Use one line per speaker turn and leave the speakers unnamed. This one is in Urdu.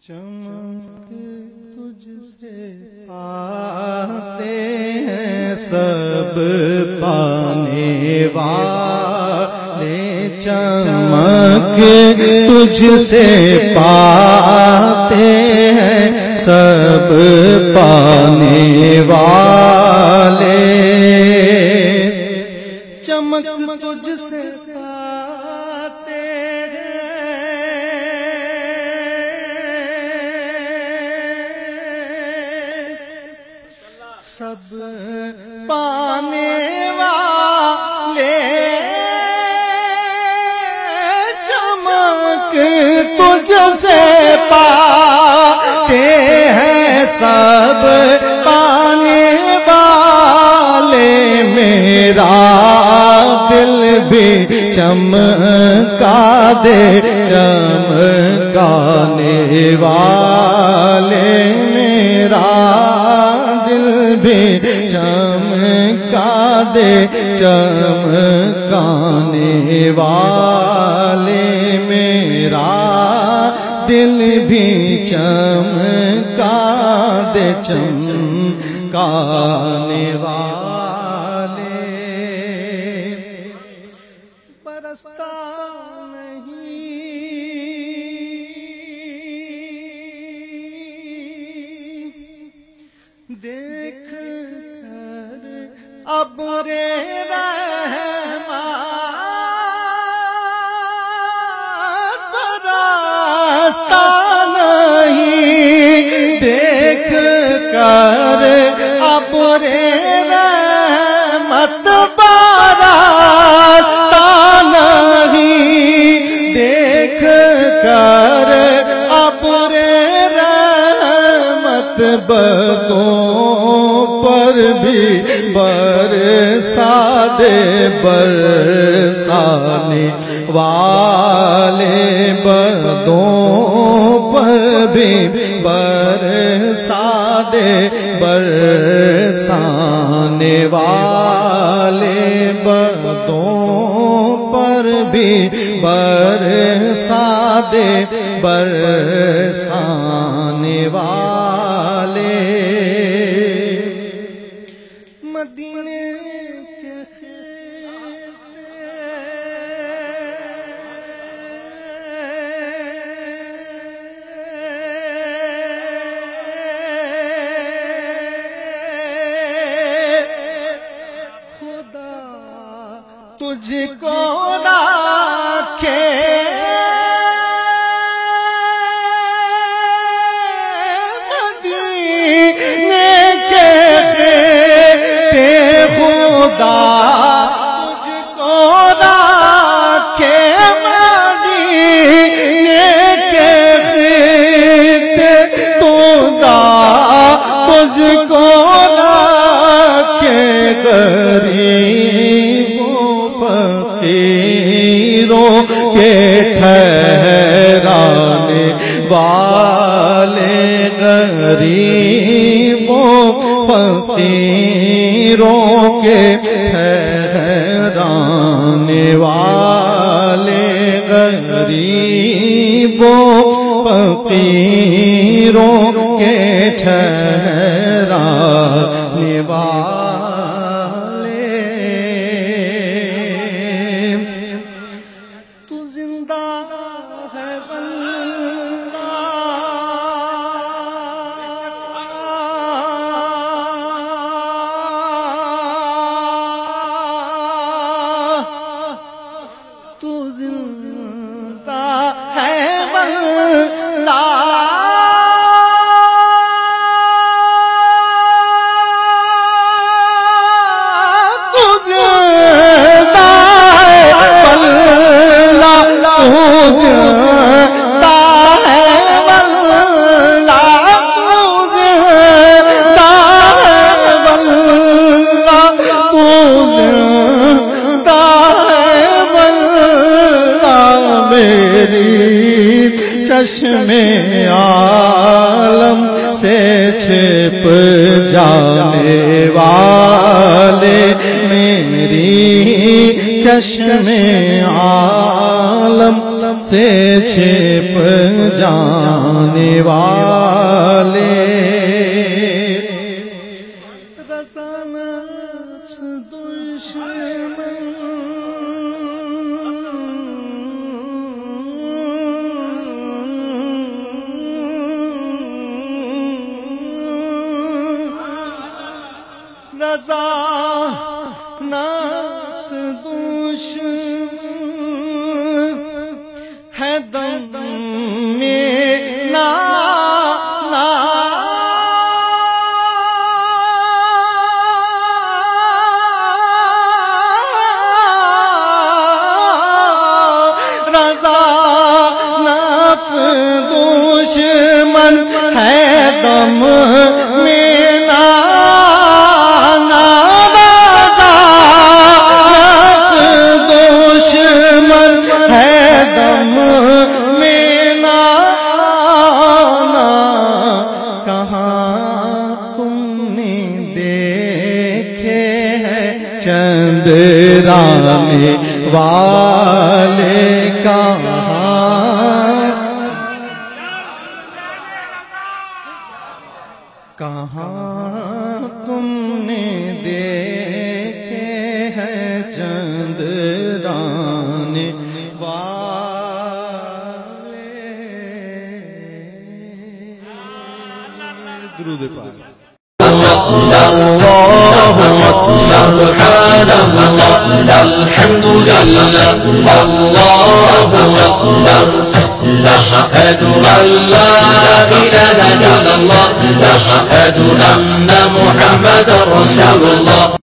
چمک تجھ سے پاتے ہیں سب پانے والے، چمک تجھ سے پاتے ہیں سب پانے والے، چمک تجھ سے پاتے سب پانے والے، چمک تجھ سے پاتے ہیں سب پانے والے، میرا دل بھی چمکا دے چمکانے والے، میرا دل بھی چمکا دے چمکانے والے، میرا دل بھی چمکا دے چمکانے والے، برستا دیکھ کر ابر رحمت برستا نہیں، دیکھ کر ابر رحمت برستا نہیں، دیکھ کر ابر رحمت بدوں پر بھی برسا دے، برسانے والے بدوں پر بھی برسا دے، برسانے والے بدوں پر بھی برسا دے، برسانے والے، مدینے کے خدا تجھ کو رکھے تجھ کو رکھے مدینے کے خطے، خدا تجھ کو رکھے غریبوں فقیروں کے ٹھہرانے والے، غریبوں فقیروں کے ٹھہرانے والے، غریبوں فقیروں کے ٹھہرانے والے، تو زندہ ہے چشم عالم سے چھپ جانے والے، میری چشم عالم سے چھپ جانے والے رضا نفس دشمن رضا نفس دشمن ہے دم میں رضا نفس دشمن ہے دم میں چندرانے والے کہاں تم نے دیکھے ہیں چندرانے والے درود پاک
سبحان الله الحمد لله الله أكبر أشهد أن لا إله إلا الله أشهد أن محمدا رسول الله